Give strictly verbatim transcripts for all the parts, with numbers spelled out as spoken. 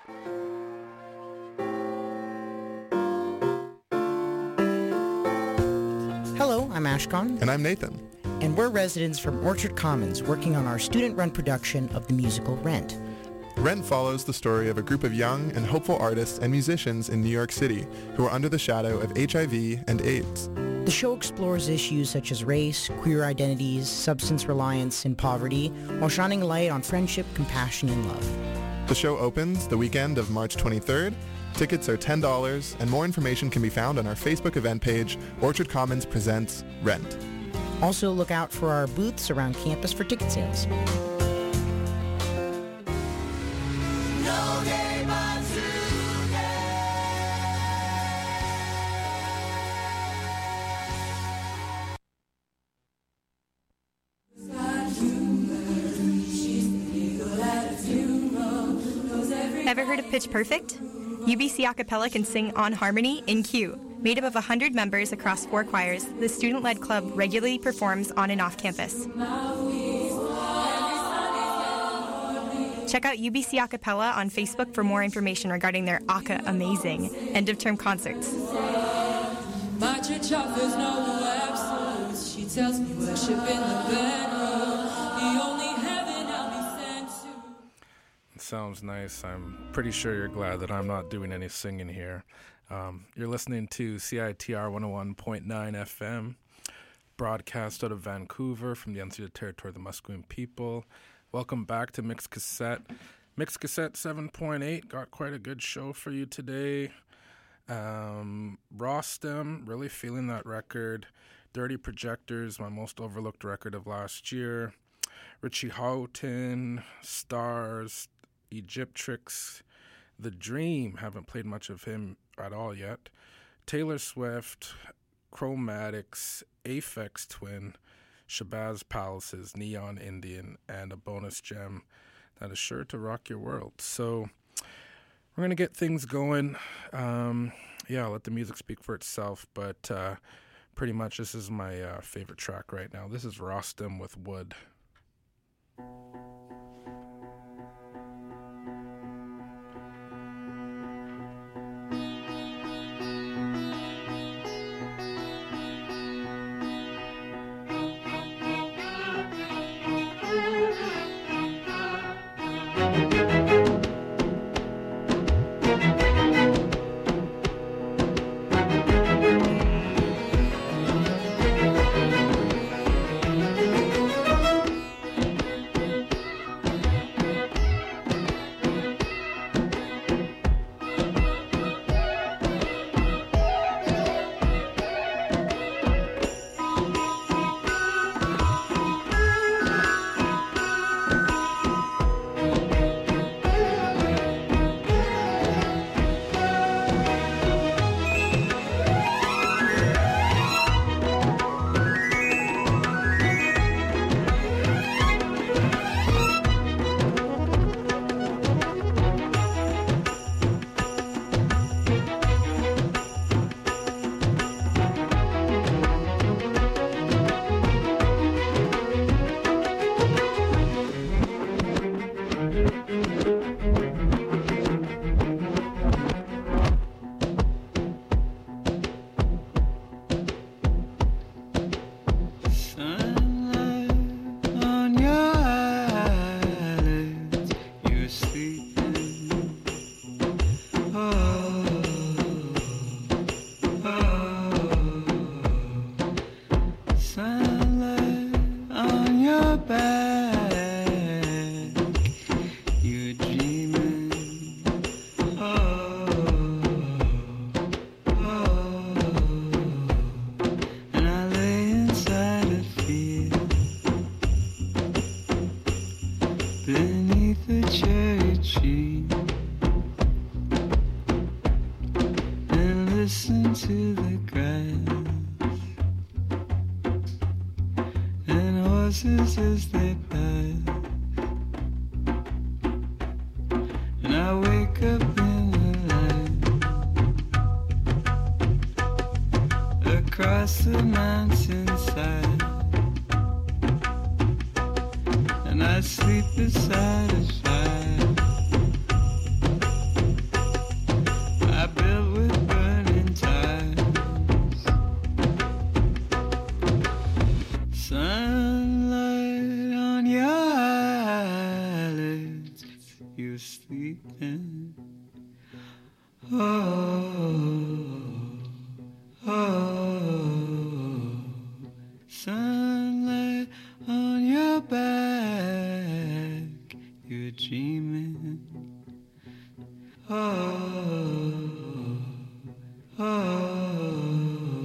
Hello, I'm Ashkan. And I'm Nathan. And we're residents from Orchard Commons working on our student-run production of the musical Rent. Rent follows the story of a group of young and hopeful artists and musicians in New York City who are under the shadow of H I V and AIDS. The show explores issues such as race, queer identities, substance reliance, and poverty, while shining a light on friendship, compassion, and love. The show opens the weekend of March twenty-third. Tickets are ten dollars, and more information can be found on our Facebook event page, Orchard Commons Presents Rent. Also, look out for our booths around campus for ticket sales. Ever heard of Pitch Perfect? U B C Acapella can sing on harmony in Q. Made up of one hundred members across four choirs, the student-led club regularly performs on and off campus. Check out U B C Acapella on Facebook for more information regarding their Aca Amazing end-of-term concerts. My church offers no absolutes. She tells me worship in the bedroom. The only heaven I'll be sent to. Sounds nice. I'm pretty sure you're glad that I'm not doing any singing here. Um, you're listening to C I T R one oh one point nine F M, broadcast out of Vancouver from the unceded territory of the Musqueam people. Welcome back to Mixed Cassette. Mixed Cassette seven point eight got quite a good show for you today. Um, Rostam, really feeling that record. Dirty Projectors, my most overlooked record of last year. Richie Houghton, Stars, Egyptrix, The Dream, haven't played much of him at all yet. Taylor Swift, Chromatics, Aphex Twin, Shabazz Palaces, Neon Indian, and a bonus gem that is sure to rock your world. So we're going to get things going. Um, yeah, I'll let the music speak for itself, but uh, pretty much this is my uh, favorite track right now. This is Rostam with Wood. And I sleep beside a fire. were sleeping. Oh, oh, sunlight on your back, you're dreaming. Oh, oh.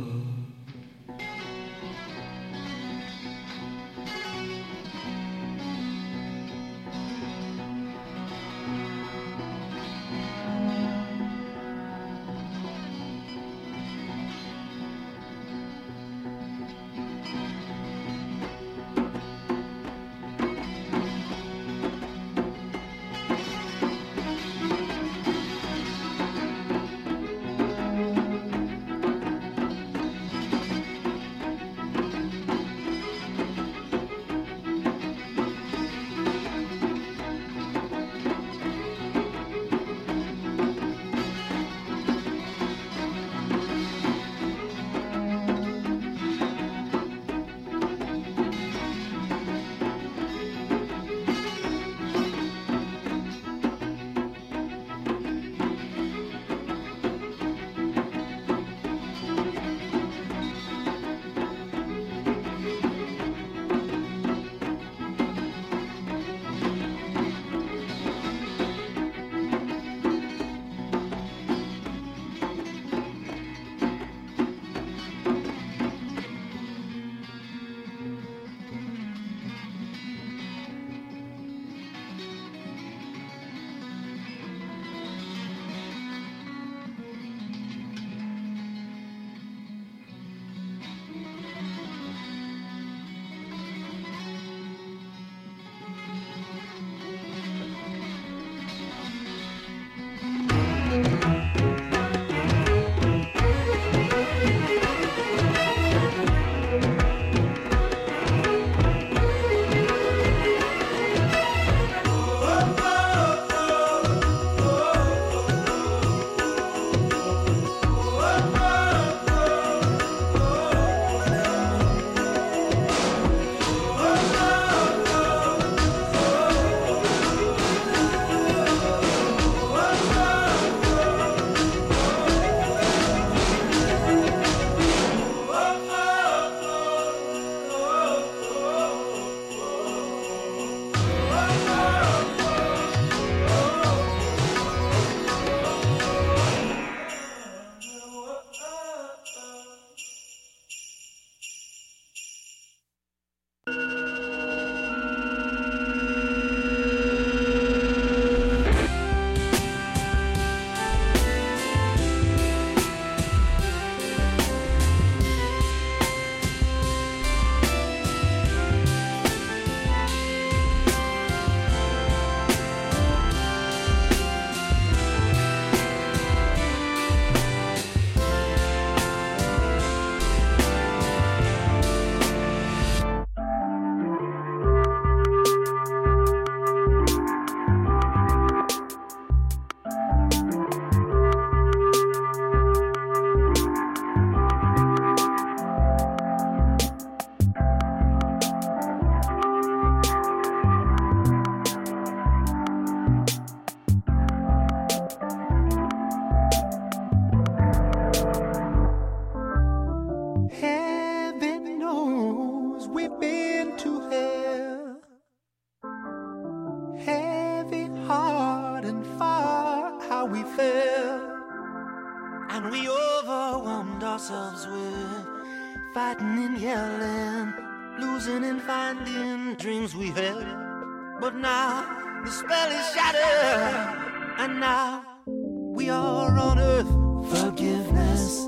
ourselves with fighting and yelling, losing and finding dreams we had. But now the spell is shattered, and now we are on earth. Forgiveness,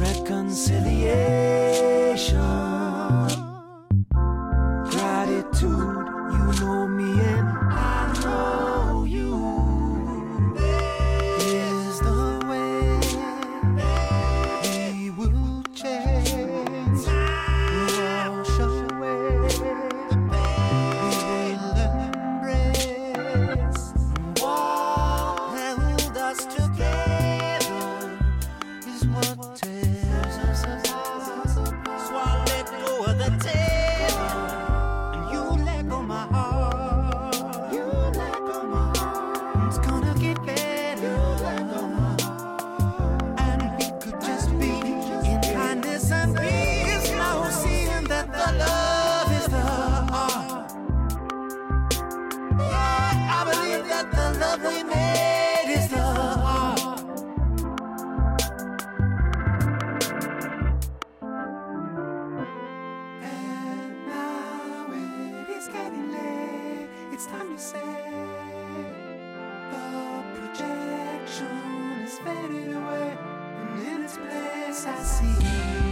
reconciliation, gratitude. You know me and I know you. Is the way we will change, wash away. We will embrace what held us together is what tears us apart. Swallowed love we made is the art. And now it is getting late. It's time to say the projection is fading away, and in its place I see you.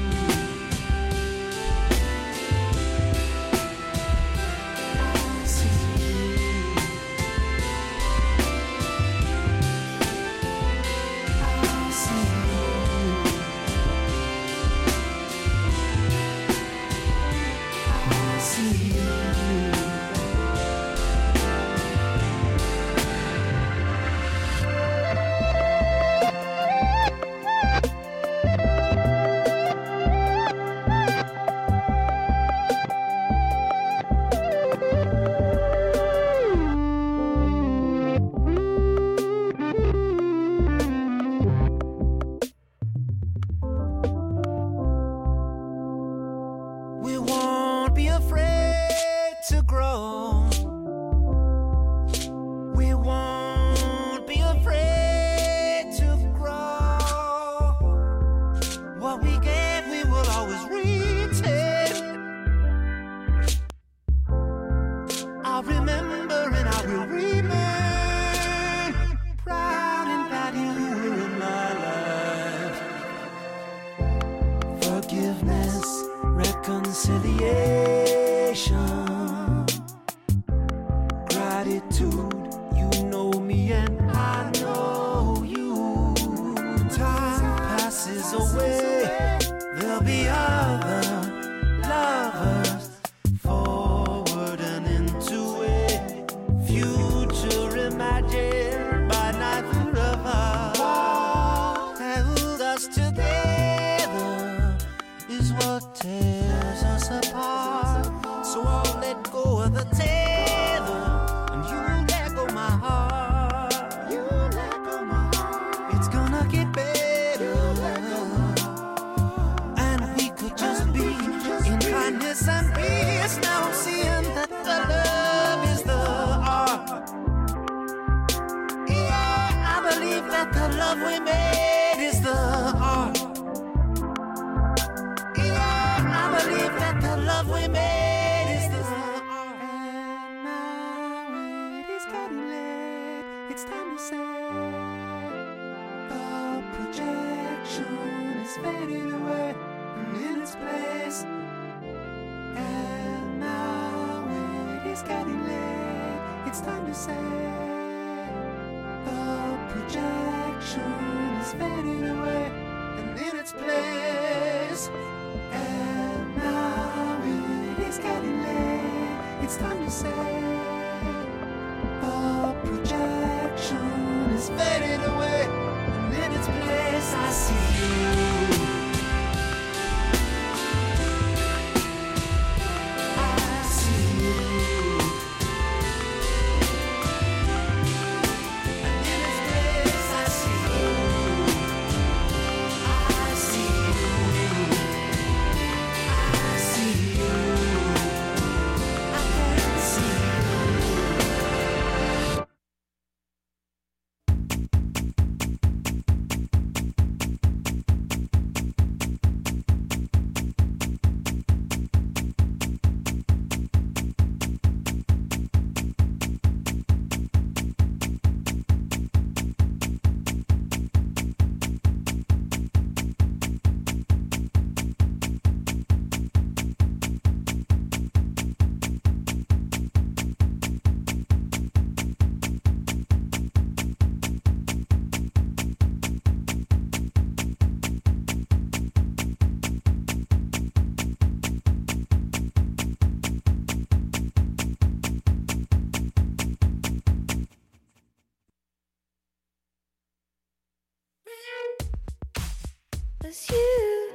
It's you.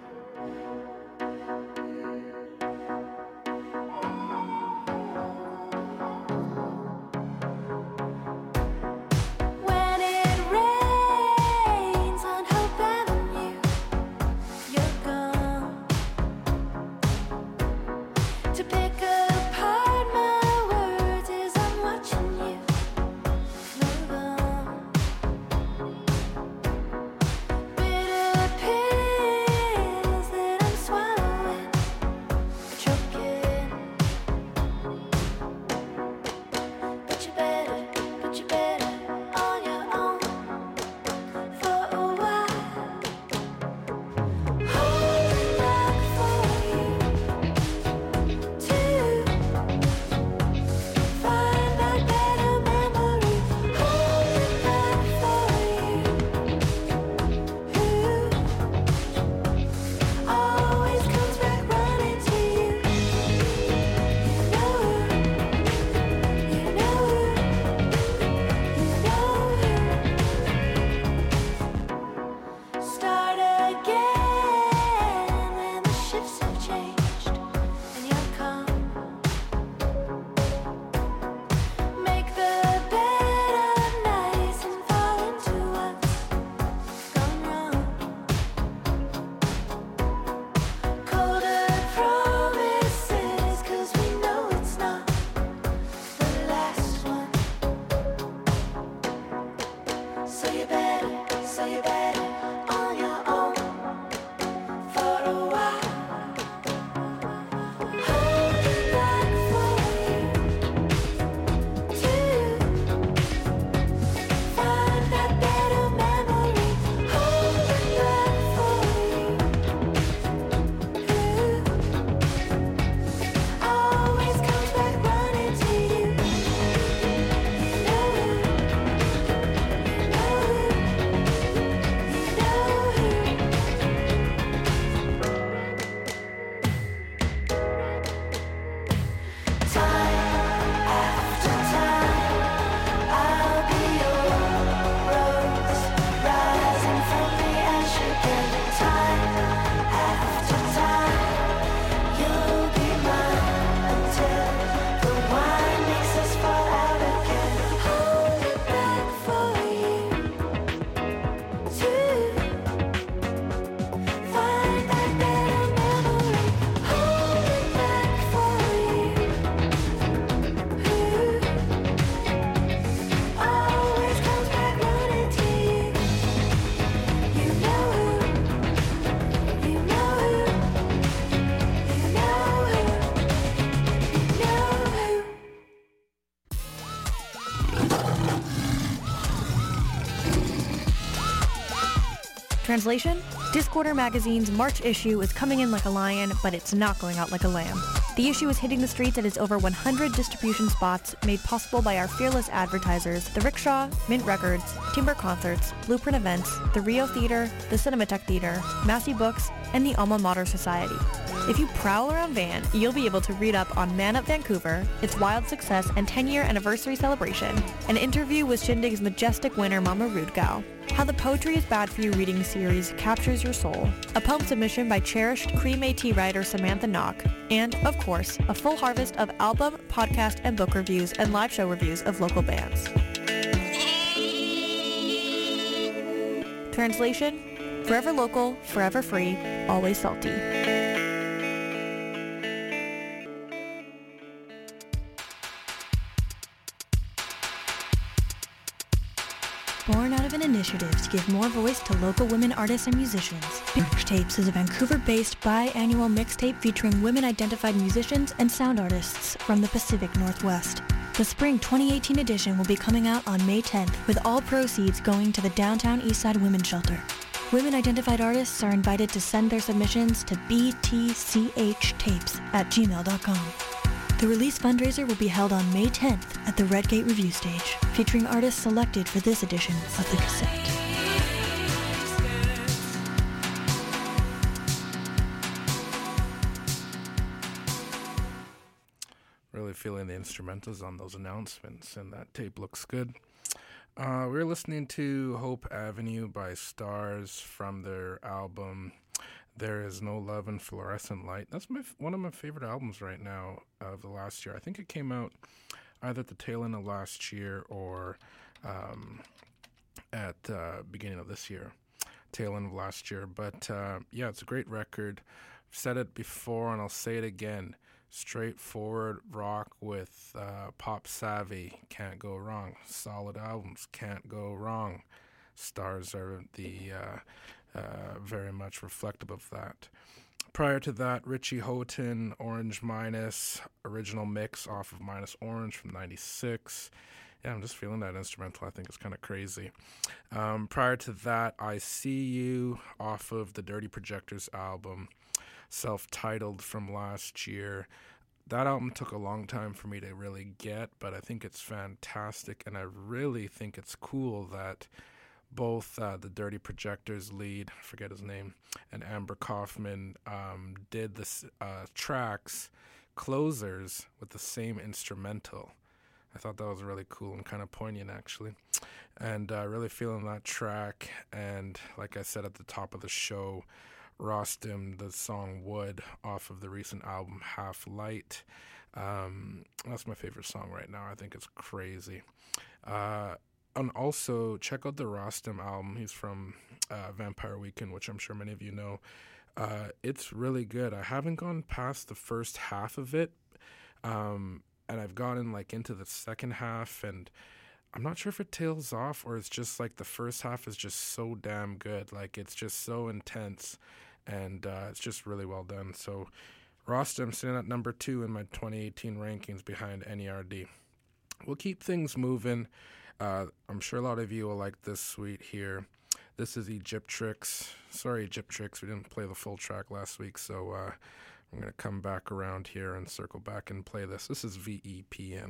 When it rains on Hope Avenue, you're gone to pick apart my words as I'm watching you move. Translation? Discorder magazine's March issue is coming in like a lion, but it's not going out like a lamb. The issue is hitting the streets at its over one hundred distribution spots, made possible by our fearless advertisers, The Rickshaw, Mint Records, Timber Concerts, Blueprint Events, the Rio Theater, the Cinematheque Theater, Massey Books, and the Alma Mater Society. If you prowl around Van, you'll be able to read up on Man Up Vancouver, its wild success and ten-year anniversary celebration, an interview with Shindig's majestic winner Mama Rudgau, how the Poetry is Bad for You reading series captures your soul, a poem submission by cherished Cree Métis writer Samantha Knock, and, of course, a full harvest of album, podcast, and book reviews and live show reviews of local bands. Translation? Forever local, forever free, always salty. Born out of an initiative to give more voice to local women artists and musicians, Mixtapes is a Vancouver-based biannual mixtape featuring women-identified musicians and sound artists from the Pacific Northwest. The spring twenty eighteen edition will be coming out on May tenth, with all proceeds going to the Downtown Eastside Women's Shelter. Women-identified artists are invited to send their submissions to b t c h tapes at gmail dot com. The release fundraiser will be held on May tenth at the Redgate Review Stage, featuring artists selected for this edition of the cassette. Really feeling the instrumentals on those announcements, and that tape looks good. Uh, we were listening to Hope Avenue by Stars from their album There Is No Love in Fluorescent Light. That's my one of my favorite albums right now of the last year. I think it came out either at the tail end of last year or um, at uh, beginning of this year, tail end of last year. But uh, yeah, it's a great record. I've said it before and I'll say it again. Straightforward rock with uh, pop savvy, can't go wrong. Solid albums, can't go wrong. Stars are the uh, uh, very much reflective of that. Prior to that, Richie Houghton, Orange Minus, original mix off of Minus Orange from ninety-six. Yeah, I'm just feeling that instrumental. I think it's kind of crazy. Um, prior to that, I See You off of the Dirty Projectors album, self-titled from last year. That album took a long time for me to really get, but I think it's fantastic, and I really think it's cool that both uh, the Dirty Projectors lead, I forget his name, and Amber Kaufman um, did the uh, tracks, closers, with the same instrumental. I thought that was really cool and kind of poignant, actually. And uh, really feeling that track, and like I said at the top of the show, Rostam, the song Wood off of the recent album Half Light. Um, that's my favorite song right now. I think it's crazy. Uh, and also, check out the Rostam album. He's from uh, Vampire Weekend, which I'm sure many of you know. Uh, it's really good. I haven't gone past the first half of it, um, and I've gotten like into the second half, and I'm not sure if it tails off or it's just like the first half is just so damn good. Like, it's just so intense. And uh, it's just really well done. So Rostam sitting at number two in my twenty eighteen rankings behind N E R D. We'll keep things moving. Uh, I'm sure a lot of you will like this suite here. This is Egyptrix. Sorry, Egyptrix, we didn't play the full track last week, so uh, I'm going to come back around here and circle back and play this. This is V E P N.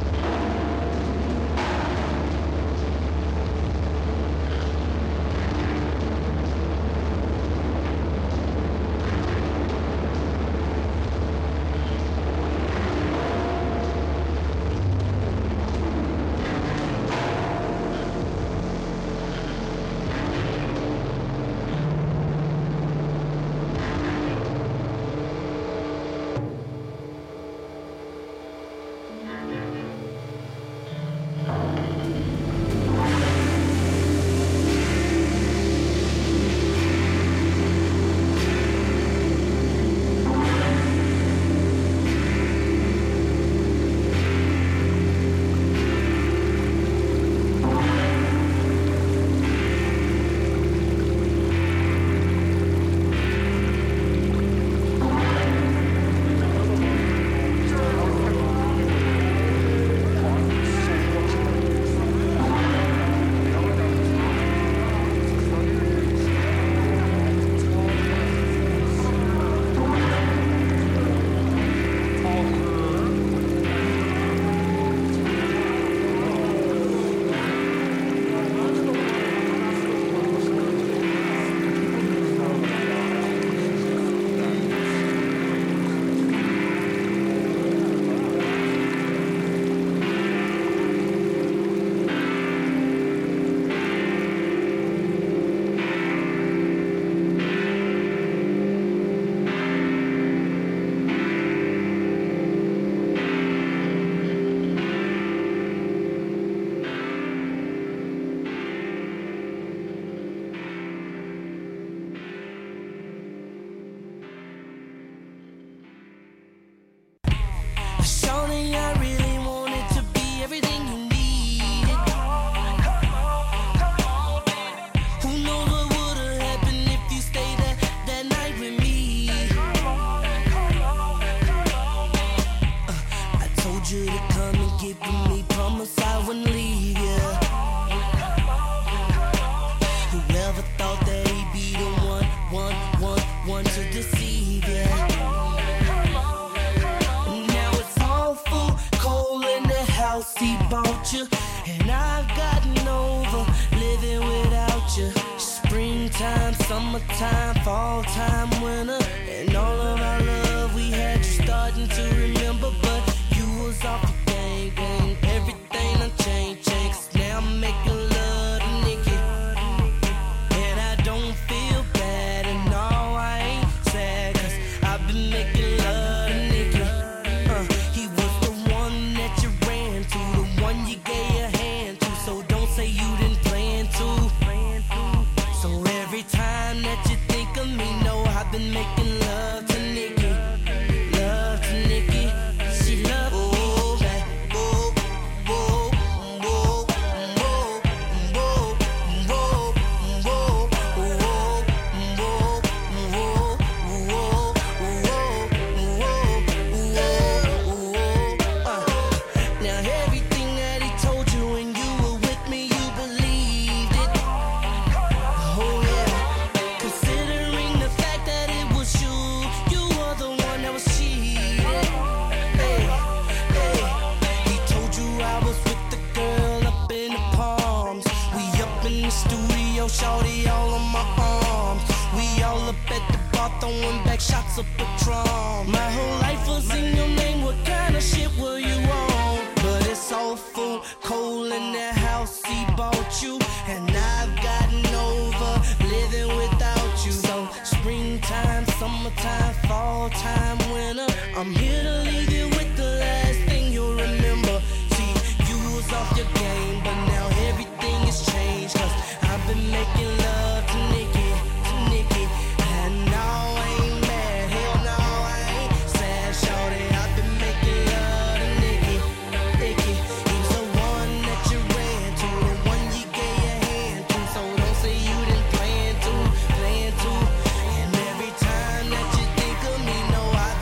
Thank summertime, fall time, winter, and all of our love we had you starting to remember, but you was off the game, game. Everything done changed, changed, 'cause now I'm making love to Nikki, and I don't feel bad, and no, I ain't sad, 'cause I've been making love to Nikki. Uh, he was the one that you ran to, the one you gave your hand to, so don't say you didn't plan to. So every time that you think of me, know I've been making love to Nikki, love to Nikki. She loved me back. Whoa, whoa, whoa, whoa, whoa, whoa, whoa, whoa, whoa, whoa, whoa, whoa. Uh, now everything that he told you when you were with me, you believed it. Oh yeah, considering the fact that it was you, you were the one that was cheating. Hey, hey, he told you I was with the girl up in the palms. We up in the studio, shawty all on my arms. We all up at the bar throwing back shots of Patron. My whole life was in your name, what kind of shit were you on? But it's all full, cold in the house he bought you, and I've gotten over living without you. So springtime, summertime, fall time, winter, I'm here to leave you with the last thing you'll remember. See, you was off your game, but now everything has changed, 'cause I've been making love to Nikki, to Nikki, and no, I ain't mad, hell no, I ain't sad, shorty, I've been making love to Nikki, Nikki. He was the one that you ran to, the one you gave your hand to, so don't say you didn't plan to, plan to. And every time that you think of me, know I've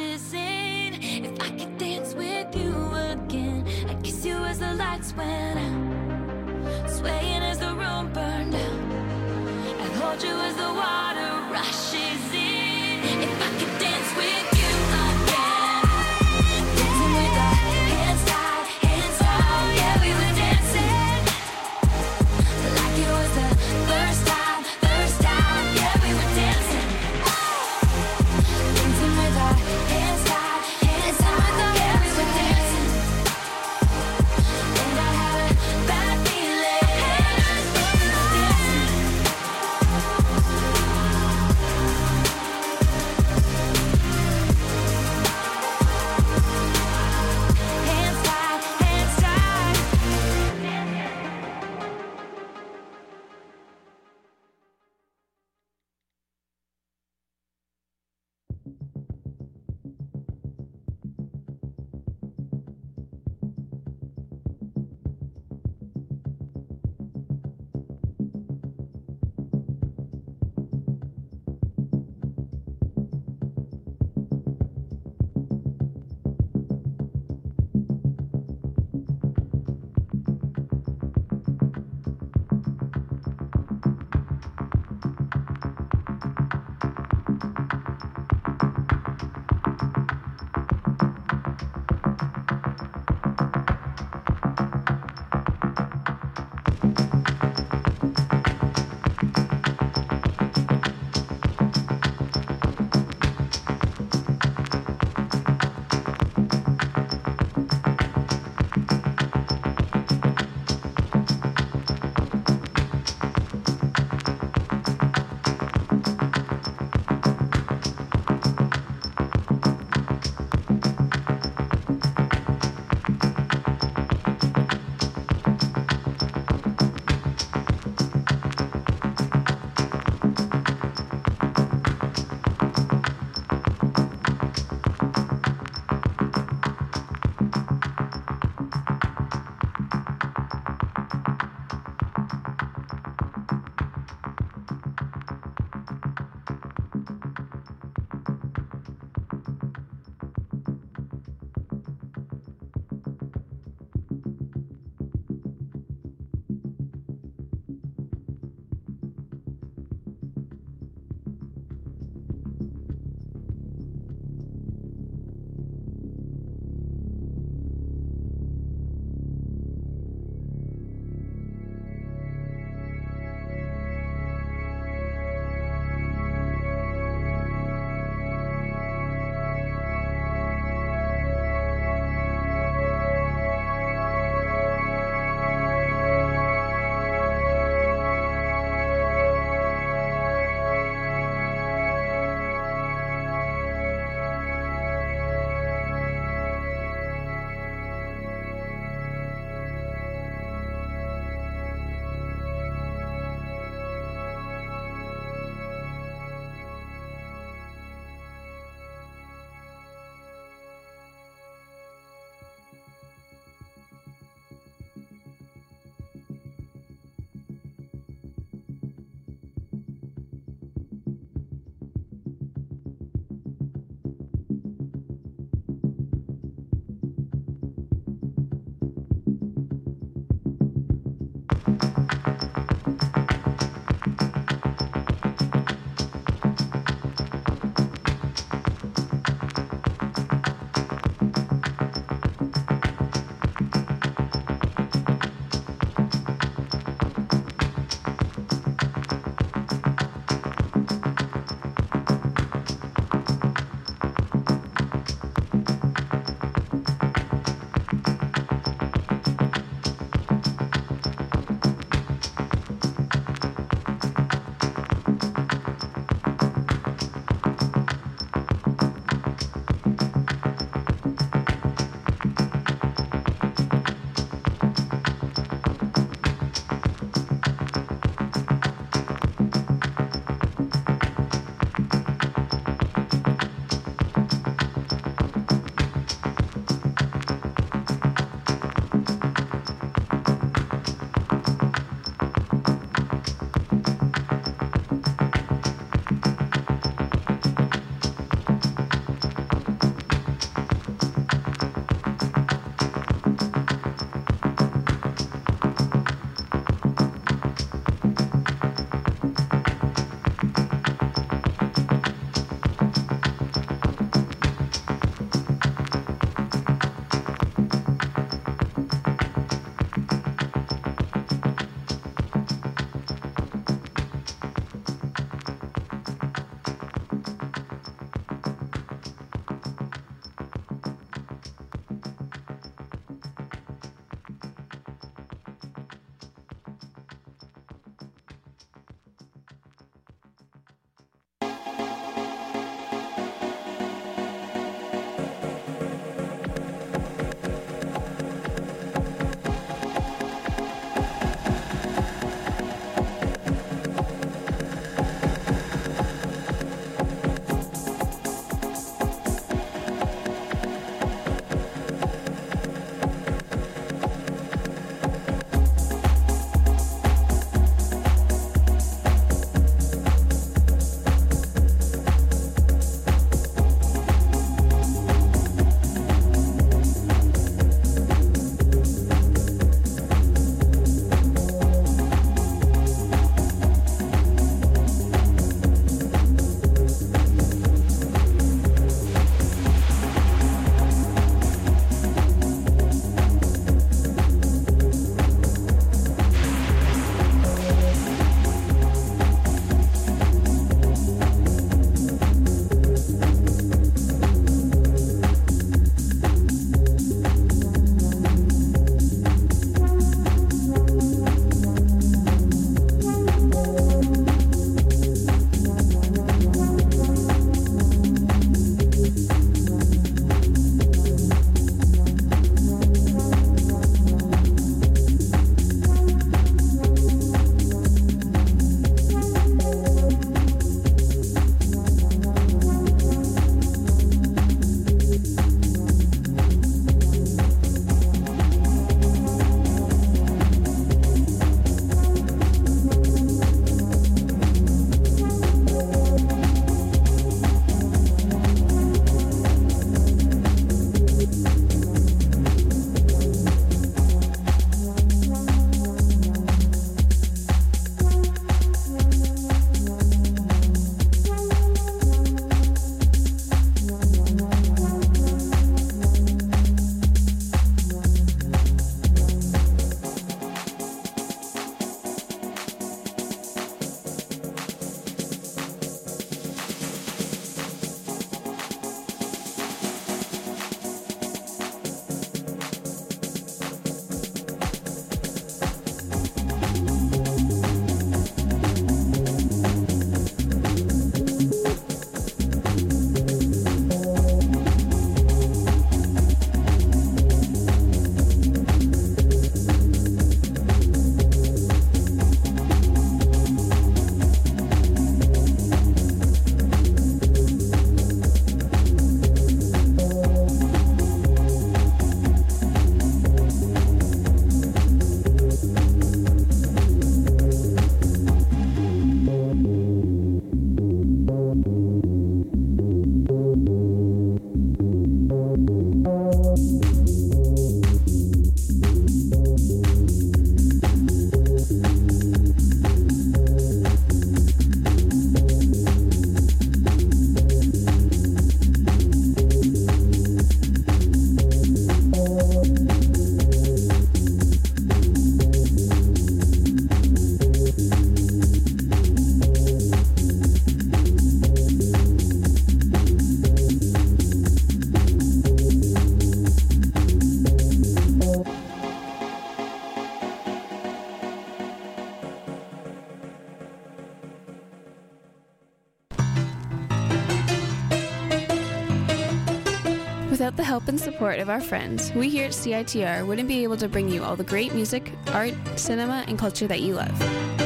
listen. If I could dance with you again, I'd kiss you as the lights went out, swaying as the room burned out. I'd hold you as the water rushes in. If I could dance with you again, dancing with our hands tied, hands tied. Yeah, we were dancing like it was the first time, first time. Yeah, we were dancing, dancing with our hands tied, hands tied. Yeah, we were dancing, and I had a Without the help and support of our friends, we here at C I T R wouldn't be able to bring you all the great music, art, cinema, and culture that you love.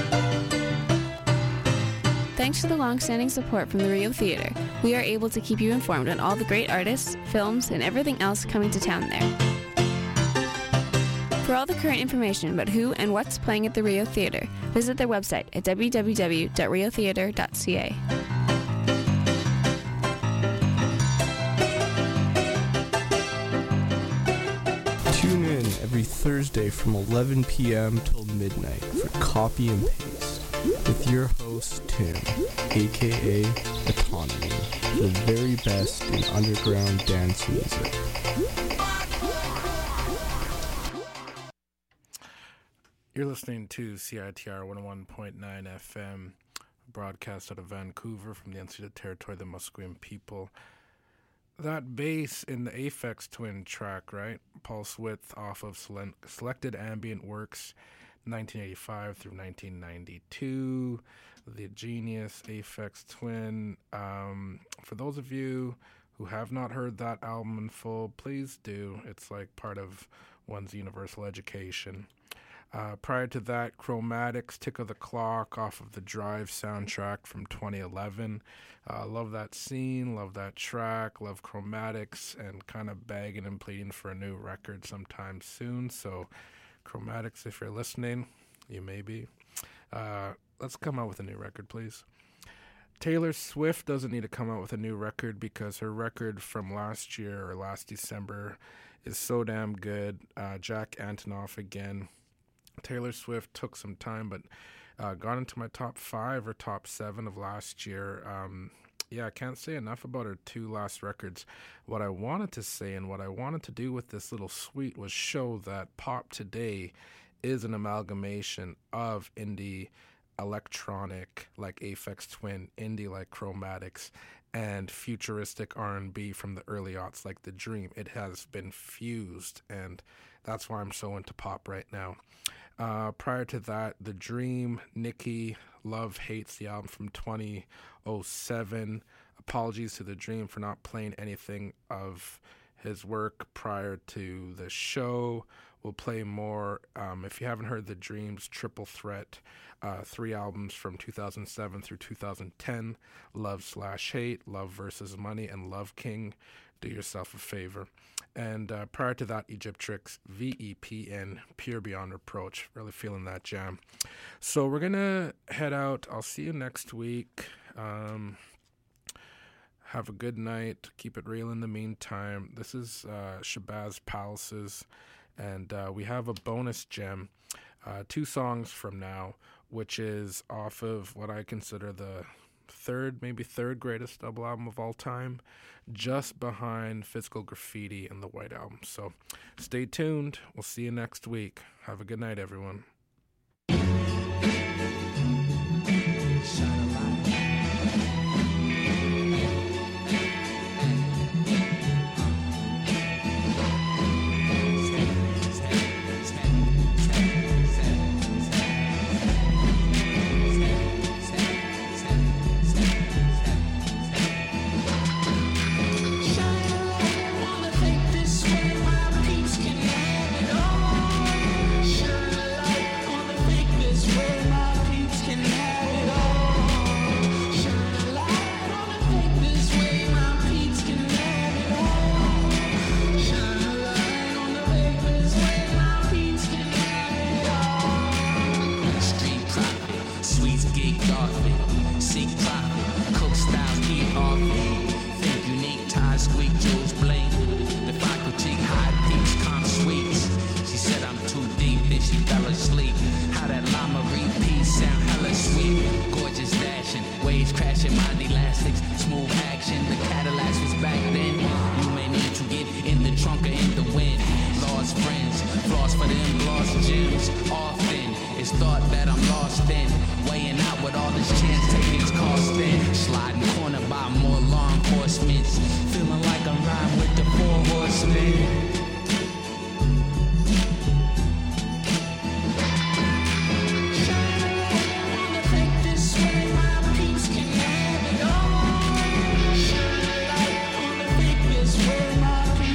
Thanks to the long-standing support from the Rio Theater, we are able to keep you informed on all the great artists, films, and everything else coming to town there. For all the current information about who and what's playing at the Rio Theater, visit their website at w w w dot rio theater dot c a. Tune in every Thursday from eleven p.m. till midnight for Copy and Paste with your host Tim, aka Autonomy, the very best in underground dance music. You're listening to C I T R one oh one point nine F M, broadcast out of Vancouver from the unceded territory of the Musqueam people. That bass in the Aphex Twin track, right? Pulse Width off of Sele- Selected Ambient Works, nineteen eighty-five through nineteen ninety-two. The Genius Aphex Twin. Um, for those of you who have not heard that album in full, please do. It's like part of one's universal education. Uh, prior to that, Chromatics, Tick of the Clock off of the Drive soundtrack from twenty eleven. Uh, love that scene, love that track, love Chromatics, and kind of begging and pleading for a new record sometime soon. So, Chromatics, if you're listening, you may be. Uh, let's come out with a new record, please. Taylor Swift doesn't need to come out with a new record because her record from last year or last December is so damn good. Uh, Jack Antonoff again. Taylor Swift took some time, but uh, got into my top five or top seven of last year. Um, yeah, I can't say enough about her two last records. What I wanted to say and what I wanted to do with this little suite was show that pop today is an amalgamation of indie electronic like Aphex Twin, indie like Chromatics, and futuristic R and B from the early aughts like The Dream. It has been fused, and that's why I'm so into pop right now. Uh, prior to that, The Dream, Nicki, Love Hates, the album from twenty oh seven. Apologies to The Dream for not playing anything of his work prior to the show. We'll play more. Um, if you haven't heard The Dream's Triple Threat, uh, three albums from two thousand seven through two thousand ten, Love Slash Hate, Love versus Money, and Love King, do yourself a favor. And uh, prior to that, Egyptrix, V E P N, Pure Beyond Reproach. Really feeling that jam. So we're going to head out. I'll see you next week. Um, have a good night. Keep it real in the meantime. This is uh, Shabazz Palaces, and uh, we have a bonus gem, uh, two songs from now, which is off of what I consider the third, maybe third greatest double album of all time, just behind Physical Graffiti and the White Album. So stay tuned. We'll see you next week. Have a good night, everyone. Where my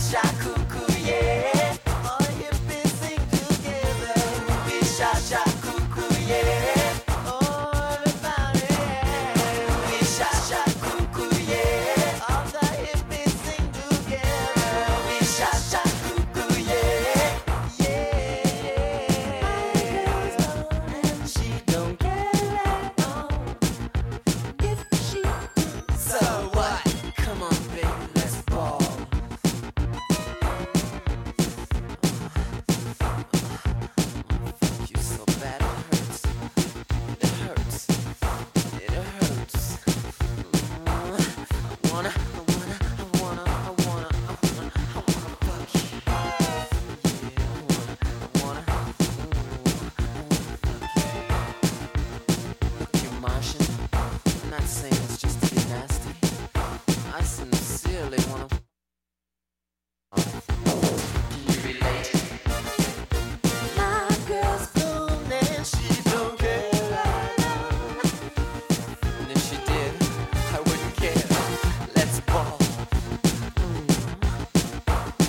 sha cuckoo, yeah. All the hippies sing together. We sha sha cuckoo, yeah. Oh, everybody, we sha sha cuckoo, yeah. All the hippies sing together. We sha